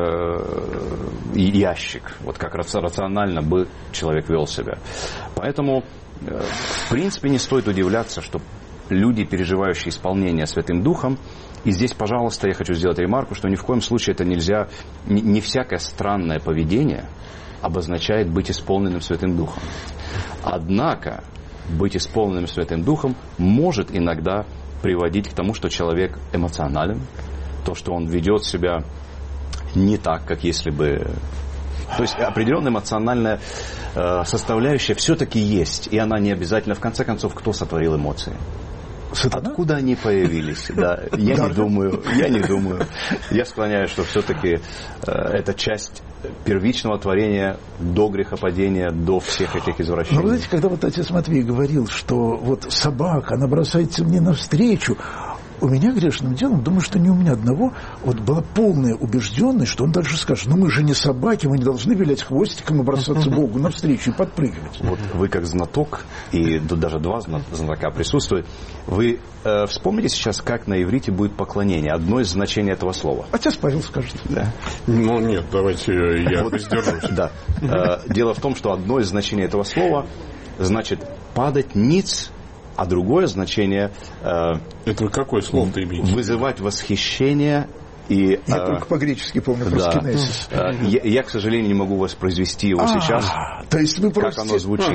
э, ящик. Вот как рационально бы человек вел себя. Поэтому, э, в принципе, не стоит удивляться, что люди, переживающие исполнение Святым Духом, и здесь, пожалуйста, я хочу сделать ремарку, что ни в коем случае это нельзя, не, не всякое странное поведение обозначает быть исполненным Святым Духом. Однако, быть исполненным Святым Духом может иногда приводить к тому, что человек эмоционален, то, что он ведет себя не так, как если бы... То есть определенная эмоциональная э, составляющая все-таки есть, и она не обязательно. В конце концов, кто сотворил эмоции? Сатана? Откуда они появились? Да, я не думаю, я не думаю. Я склоняюсь, что все-таки э, это часть первичного творения до грехопадения, до всех этих извращений. Но вы знаете, когда вот отец Матвей говорил, что вот собака, она бросается мне навстречу, у меня грешным делом, думаю, что не у меня одного, вот была полная убежденность, что он дальше скажет, ну мы же не собаки, мы не должны вилять хвостиком и бросаться Богу навстречу и подпрыгивать. Вот вы как знаток, и тут даже два знатока присутствуют, вы э, вспомните сейчас, как на иврите будет поклонение, одно из значений этого слова. Отец Павел скажет. Да. Ну нет, давайте я воздержусь. Да. Дело в том, что одно из значений этого слова значит падать ниц, а другое значение э, это вы какое слово ты имеете? Вызывать восхищение. И, я э, только по-гречески помню про да. скинезис. Э, я, я, к сожалению, не могу воспроизвести его сейчас. То есть вы просто... Как оно звучит.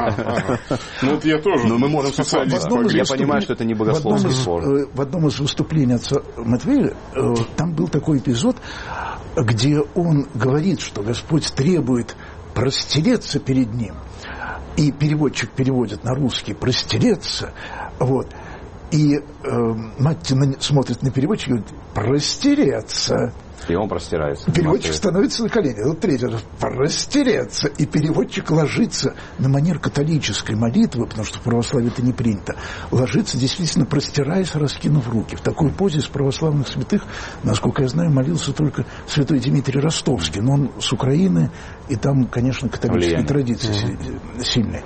Ну вот я тоже. Но мы можем специалист. Я понимаю, что это не богословский спор. В одном из выступлений отца Матвея там был такой эпизод, где он говорит, что Господь требует простереться перед ним. И переводчик переводит на русский «простереться». Вот. И э, мать смотрит на переводчика и говорит «простереться». И он простирается. Переводчик становится на колени. Вот третий раз «простереться». И переводчик ложится на манер католической молитвы, потому что в православии это не принято. Ложится, действительно, простираясь, раскинув руки. В такой позе из православных святых, насколько я знаю, молился только святой Дмитрий Ростовский. Но он с Украины, и там, конечно, католические Влияние. традиции mm-hmm. сильные.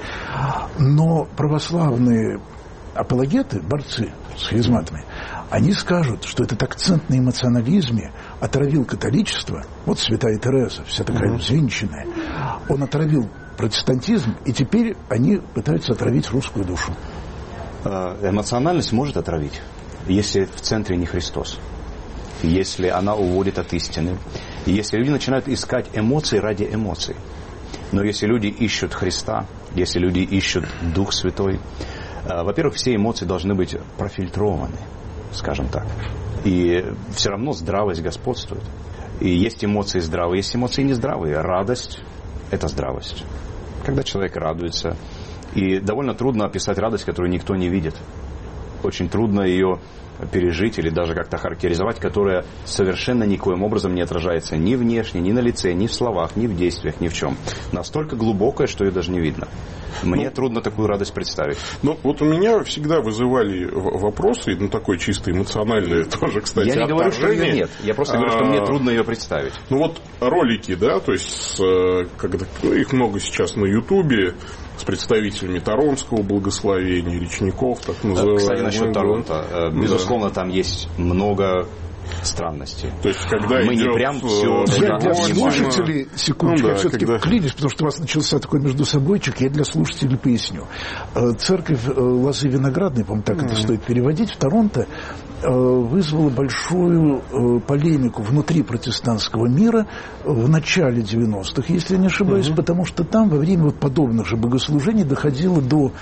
Но православные апологеты, борцы с харизматами, они скажут, что этот акцент на эмоционализме отравил католичество. Вот святая Тереза, вся такая взвинченная. Он отравил протестантизм, и теперь они пытаются отравить русскую душу. Эмоциональность может отравить, если в центре не Христос, если она уводит от истины, если люди начинают искать эмоции ради эмоций. Но если люди ищут Христа, если люди ищут Дух Святой, во-первых, все эмоции должны быть профильтрованы, скажем так. И все равно здравость господствует. И есть эмоции здравые, есть эмоции нездравые. Радость – это здравость. Когда человек радуется. И довольно трудно описать радость, которую никто не видит. Очень трудно ее пережить или даже как-то характеризовать, которая совершенно никоим образом не отражается ни внешне, ни на лице, ни в словах, ни в действиях, ни в чем. Настолько глубокая, что ее даже не видно. Мне ну, трудно такую радость представить. Ну, вот у меня всегда вызывали вопросы, ну, такой чисто эмоциональный тоже, кстати, Я не отторжение. говорю, что ее нет. Я просто говорю, что мне трудно ее представить. Ну, вот ролики, да, то есть, когда, ну, их много сейчас на Ютубе, с представителями Торонского благословения, речников, так называемых. Кстати, насчет Торонто. Безусловно, да. Там есть много странностей. То есть, когда мы идет... не прям все... Я для слушателей, секундочку, ну, да, я все-таки когда... вклинюсь, потому что у вас начался такой между собойчик, я для слушателей поясню. Церковь Лозы Виноградной, по-моему, так mm-hmm. это стоит переводить, в Торонто вызвала большую полемику внутри протестантского мира в начале девяностых, если я не ошибаюсь, mm-hmm. потому что там во время вот подобных же богослужений доходило до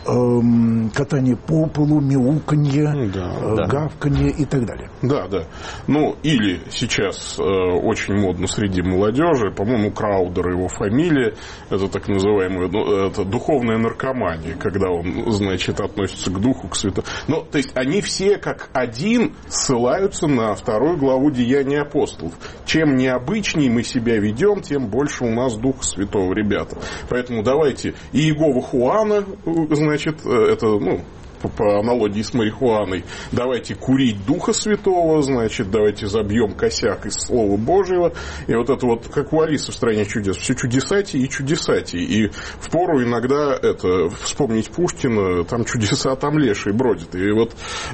эм, катания по полу, мяуканье, да, э, да. гавканье и так далее. Да, да. Ну, или сейчас э, очень модно среди молодежи, по-моему, Краудер его фамилия, это так называемая ну, это духовная наркомания, когда он, значит, относится к духу, к святому. Ну, то есть они все как один ссылаются на вторую главу Деяний апостолов. Чем необычнее мы себя ведем, тем больше у нас Духа Святого, ребята. Поэтому давайте и Иегова Хуана, значит, это, ну, по, по аналогии с марихуаной, давайте курить Духа Святого, значит, давайте забьем косяк из Слова Божьего. И вот это вот, как у Алисы в «Стране чудес», все чудесатие и чудесатие. И впору иногда это вспомнить Пушкина, там чудеса, там леший бродит. И вот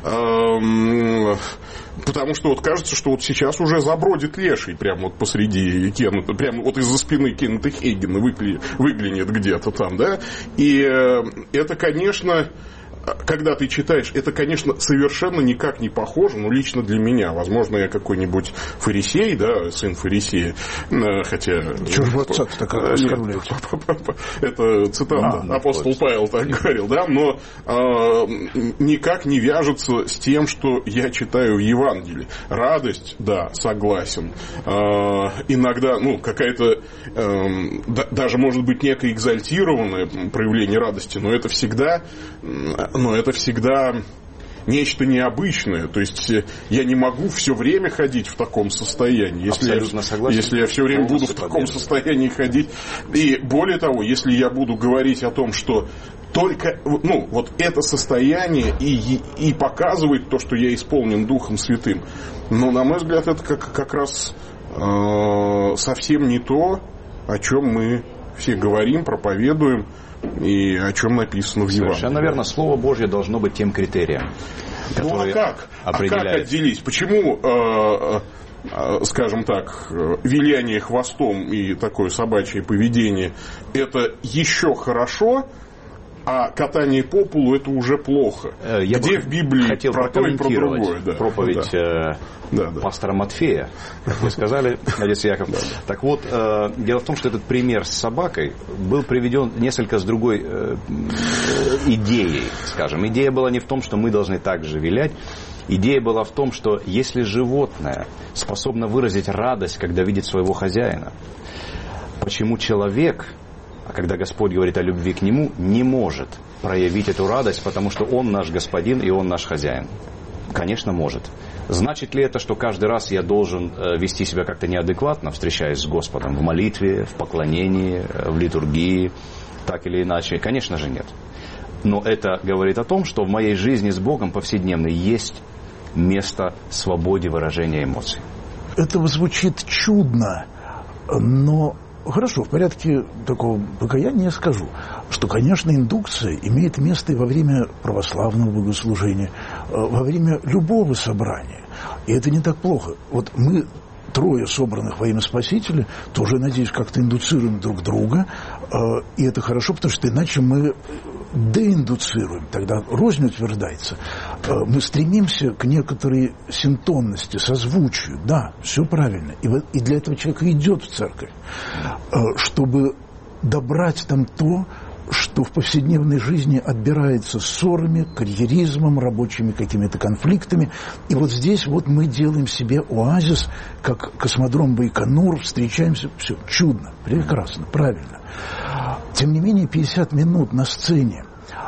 эм, потому что вот кажется, что вот сейчас уже забродит леший прямо вот посреди Кеннета, прямо вот из-за спины Кеннета Хейгена выглянет где-то там, да. И э, это, конечно... Когда ты читаешь, это, конечно, совершенно никак не похоже, но лично для меня. Возможно, я какой-нибудь фарисей, да, сын фарисея, хотя... Чего же отца так оскорбляете? Это цитата, а, апостол Павел так говорил, да, но а, никак не вяжется с тем, что я читаю в Евангелии. Радость, да, согласен. А, иногда, ну, какая-то, а, да, даже, может быть, некое экзальтированное проявление радости, но это всегда... Но это всегда нечто необычное. То есть я не могу все время ходить в таком состоянии. Если, Абсолютно я, согласен. если я все время буду в таком состоянии ходить. И более того, если я буду говорить о том, что только, ну, вот это состояние и, и показывает то, что я исполнен Духом Святым. Но, на мой взгляд, это как, как раз э, совсем не то, о чем мы все говорим, проповедуем и о чем написано в Евангелии. Совершенно верно. Слово Божье должно быть тем критерием, который ну, а как? определяет. А как отделить? Почему, э, э, скажем так, виляние хвостом и такое собачье поведение это еще хорошо, а катание по полу это уже плохо? Я Где в Библии хотел про то и про другое? Да. Проповедь да. Да, да. пастора Матфея, как вы сказали, отец Яков. Да, да. Так вот, э, дело в том, что этот пример с собакой был приведен несколько с другой э, идеей, скажем. Идея была не в том, что мы должны так же вилять. Идея была в том, что если животное способно выразить радость, когда видит своего хозяина, почему человек... А когда Господь говорит о любви к Нему, не может проявить эту радость, потому что Он наш Господин и Он наш хозяин. Конечно, может. Значит ли это, что каждый раз я должен вести себя как-то неадекватно, встречаясь с Господом в молитве, в поклонении, в литургии, так или иначе? Конечно же нет. Но это говорит о том, что в моей жизни с Богом повседневной есть место свободе выражения эмоций. Это звучит чудно, но... Хорошо, в порядке такого покаяния я скажу, что, конечно, индукция имеет место и во время православного богослужения, во время любого собрания. И это не так плохо. Вот мы, трое собранных во имя Спасителя, тоже, надеюсь, как-то индуцируем друг друга. И это хорошо, потому что иначе мы деиндуцируем, тогда рознь утверждается. Мы стремимся к некоторой синтонности, созвучию. Да, все правильно. И для этого человек идет в церковь, чтобы добрать там то, что в повседневной жизни отбирается ссорами, карьеризмом, рабочими какими-то конфликтами. И вот здесь вот мы делаем себе оазис, как космодром Байконур, встречаемся, все чудно, прекрасно, правильно. Тем не менее, пятьдесят минут на сцене.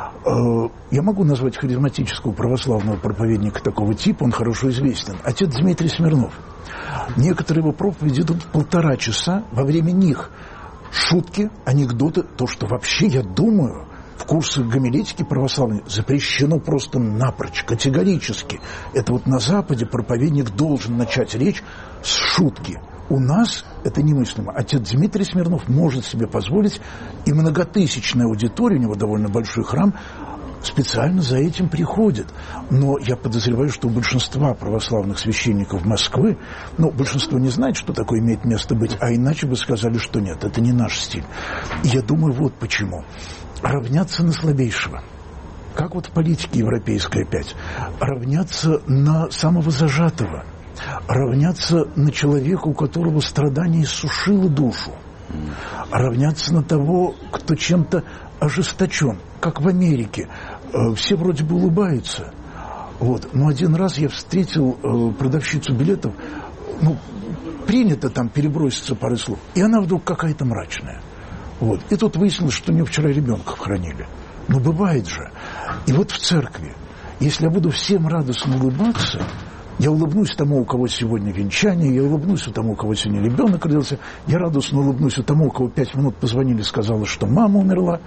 Я могу назвать харизматического православного проповедника такого типа, он хорошо известен. Отец Дмитрий Смирнов. Некоторые его проповеди идут полтора часа, во время них шутки, анекдоты, то, что вообще, я думаю, в курсах гомилетики православной запрещено просто напрочь, категорически. Это вот на Западе проповедник должен начать речь с шутки. У нас это немыслимо. Отец Дмитрий Смирнов может себе позволить, и многотысячная аудитория, у него довольно большой храм, специально за этим приходит. Но я подозреваю, что у большинства православных священников Москвы, ну, большинство не знает, что такое имеет место быть, а иначе бы сказали, что нет, это не наш стиль. И я думаю, вот почему. Равняться на слабейшего. Как вот в политике европейской опять. Равняться на самого зажатого. Равняться на человека, у которого страдание иссушило душу. Равняться на того, кто чем-то ожесточен. Как в Америке. Все вроде бы улыбаются. Вот. Но один раз я встретил продавщицу билетов. Ну, принято там переброситься парой слов. И она вдруг какая-то мрачная. Вот. И тут выяснилось, что у нее вчера ребенка хранили. Ну, бывает же. И вот в церкви, если я буду всем радостно улыбаться, я улыбнусь тому, у кого сегодня венчание, я улыбнусь тому, у кого сегодня ребенок родился, я радостно улыбнусь тому, у кого пять минут позвонили, сказала, что мама умерла,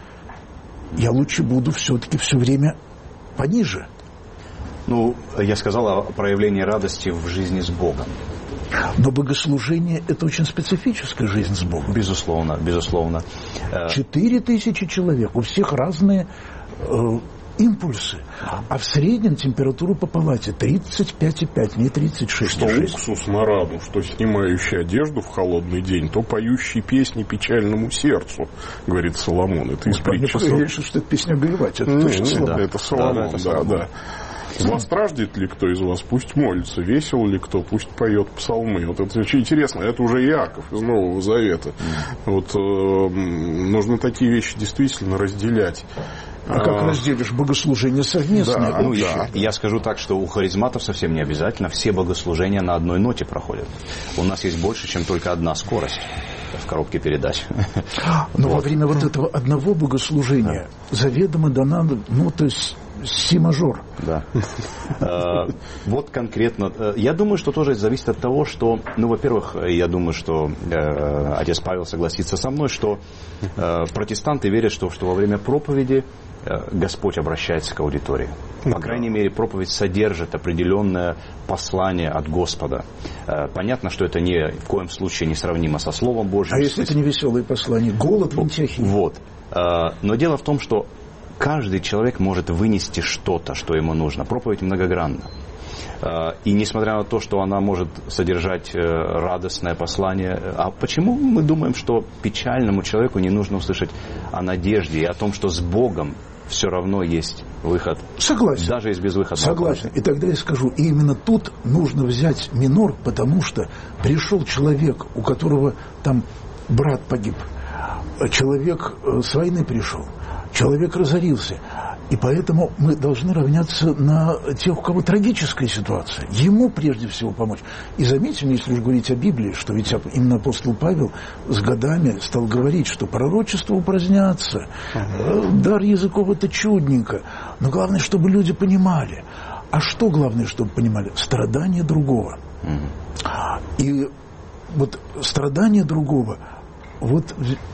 я лучше буду все-таки все время пониже. Ну, я сказал о проявлении радости в жизни с Богом. Но богослужение – это очень специфическая жизнь с Богом. Безусловно, безусловно. Четыре тысячи человек, у всех разные э, импульсы. А в среднем температура по палате тридцать пять и пять, не тридцать шесть и шесть. Что уксус на рану, что снимающий одежду в холодный день, то поющий песни печальному сердцу, говорит Соломон. Это из притчи. Мне решил, что это песня горевать. Это, ну, точно ну, Соломон. Это Соломон, да, да, это Соломон. Да, да. Злостраждет ли кто из вас, пусть молится, весел ли кто, пусть поет псалмы. Вот это очень интересно, это уже Иаков из Нового Завета. Mm. Вот э, нужно такие вещи действительно разделять. А как разделишь? Богослужение совместное? Да, ну, да. Я скажу так, что у харизматов совсем не обязательно все богослужения на одной ноте проходят. У нас есть больше, чем только одна скорость в коробке передач. Но вот. Во время вот этого одного богослужения да. заведомо дана, ну, то есть си-мажор. Да. Вот конкретно. Я думаю, что тоже зависит от того, что, ну, во-первых, я думаю, что отец Павел согласится со мной, что протестанты верят, что, что во время проповеди Господь обращается к аудитории. По крайней мере, проповедь содержит определенное послание от Господа. Понятно, что это ни в коем случае не сравнимо со Словом Божьим. А если это не веселое послание? Голод в Антиохии. Вот. Но дело в том, что каждый человек может вынести что-то, что ему нужно. Проповедь многогранна. И несмотря на то, что она может содержать радостное послание, а почему мы думаем, что печальному человеку не нужно услышать о надежде и о том, что с Богом все равно есть выход? Согласен. Даже из безвыходного. Согласен. И тогда я скажу, и именно тут нужно взять минор, потому что пришел человек, у которого там брат погиб, человек с войны пришел, человек разорился. И поэтому мы должны равняться на тех, у кого трагическая ситуация. Ему прежде всего помочь. И заметим, если уж говорить о Библии, что ведь именно апостол Павел с годами стал говорить, что пророчество упразднятся, uh-huh. дар языков это чудненько. Но главное, чтобы люди понимали. А что главное, чтобы понимали? Страдания другого. Uh-huh. И вот страдания другого вот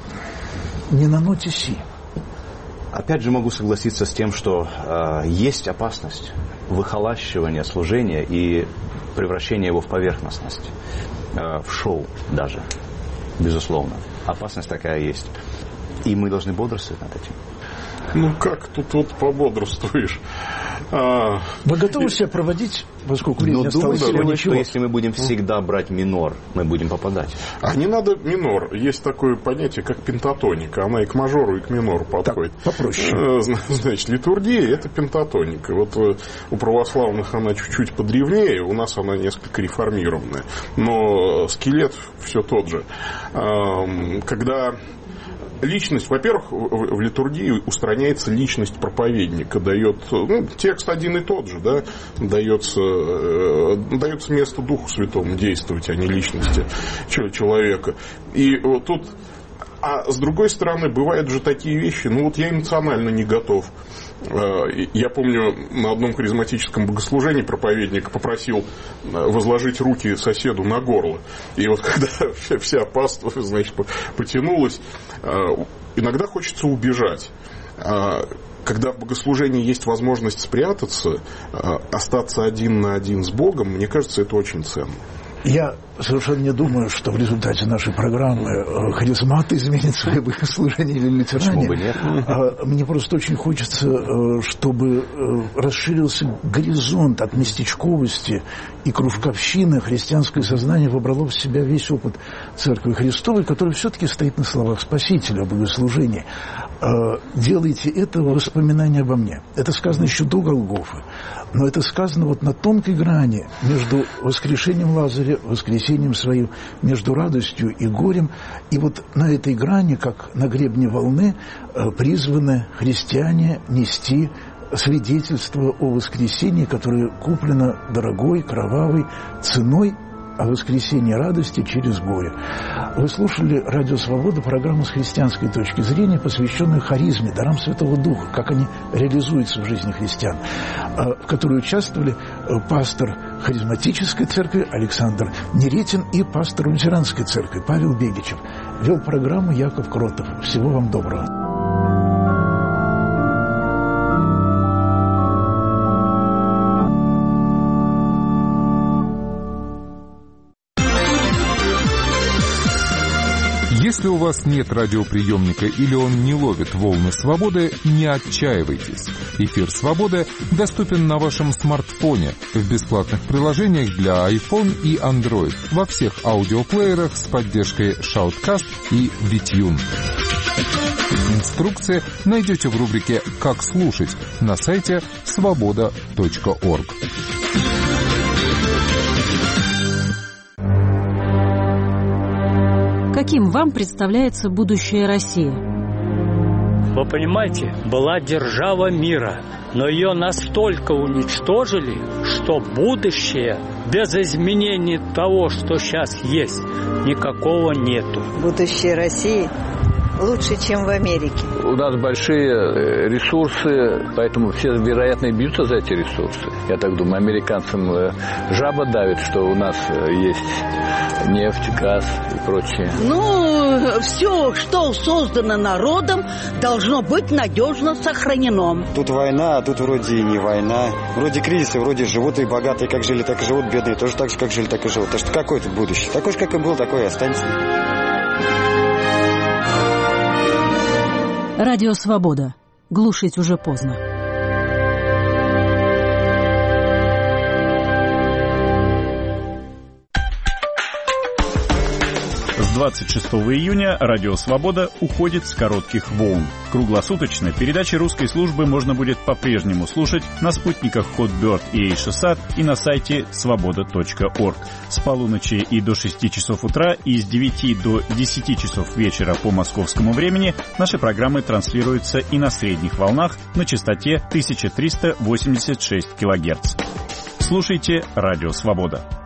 не на ноте си. Опять же могу согласиться с тем, что э, есть опасность выхолащивания служения и превращения его в поверхностность, э, в шоу даже, безусловно. Опасность такая есть. И мы должны бодрствовать над этим. Ну как тут вот пободрствуешь? А... Вы готовы себя проводить, поскольку время осталось всего ничего? Что если мы будем всегда брать минор, мы будем попадать? А не надо минор. Есть такое понятие, как пентатоника. Она и к мажору, и к минору подходит. Так, попроще. Значит, литургия – это пентатоника. Вот у православных она чуть-чуть подревнее, у нас она несколько реформированная. Но скелет все тот же. Когда... Личность, во-первых, в литургии устраняется личность проповедника, дает, ну, текст один и тот же, да, дается, дается место Духу Святому действовать, а не личности человека. И вот тут, а с другой стороны, бывают же такие вещи, ну вот я эмоционально не готов. Я помню, на одном харизматическом богослужении проповедник попросил возложить руки соседу на горло. И вот когда вся паства, значит, потянулась, иногда хочется убежать. Когда в богослужении есть возможность спрятаться, остаться один на один с Богом, мне кажется, это очень ценно. Я совершенно не думаю, что в результате нашей программы харизматы изменят свое богослужение или лютеране. Почему бы нет? Мне просто очень хочется, чтобы расширился горизонт от местечковости и кружковщины. Христианское сознание вобрало в себя весь опыт Церкви Христовой, который все-таки стоит на словах Спасителя о богослужении. Делайте это в воспоминании обо мне. Это сказано еще до Голгофы. Но это сказано вот на тонкой грани между воскрешением Лазаря, воскресением своим, между радостью и горем. И вот на этой грани, как на гребне волны, призваны христиане нести свидетельство о воскресении, которое куплено дорогой, кровавой ценой, о воскресении радости через горе. Вы слушали «Радио Свобода», программу с христианской точки зрения, посвященную харизме, дарам Святого Духа, как они реализуются в жизни христиан, в которой участвовали пастор харизматической церкви Александр Неретин и пастор лютеранской церкви Павел Бегичев. Вел программу Яков Кротов. Всего вам доброго. Если у вас нет радиоприемника или он не ловит волны свободы, не отчаивайтесь. Эфир «Свободы» доступен на вашем смартфоне в бесплатных приложениях для iPhone и Android во всех аудиоплеерах с поддержкой Shoutcast и Witune. Инструкции найдете в рубрике «Как слушать» на сайте свобода точка орг. Каким вам представляется будущее России? Вы понимаете, была держава мира, но ее настолько уничтожили, что будущее без изменений того, что сейчас есть, никакого нету. Будущее России лучше, чем в Америке. У нас большие ресурсы, поэтому все, вероятно, бьются за эти ресурсы. Я так думаю, американцам жаба давит, что у нас есть нефть, газ и прочее. Ну, все, что создано народом, должно быть надежно сохранено. Тут война, а тут вроде и не война. Вроде кризисы, вроде живут и богатые, как жили, так и живут, бедные тоже так же, как жили, так и живут. Так что какое тут будущее? Такое же, как и был, такое и останется. Радио «Свобода». Глушить уже поздно. С двадцать шестого июня радио «Свобода» уходит с коротких волн. Круглосуточно передачи русской службы можно будет по-прежнему слушать на спутниках Hotbird и Эйшесат и на сайте свобода точка орг. С полуночи и до шести часов утра и с девяти до десяти часов вечера по московскому времени наши программы транслируются и на средних волнах на частоте тысяча триста восемьдесят шесть килогерц. Слушайте радио «Свобода».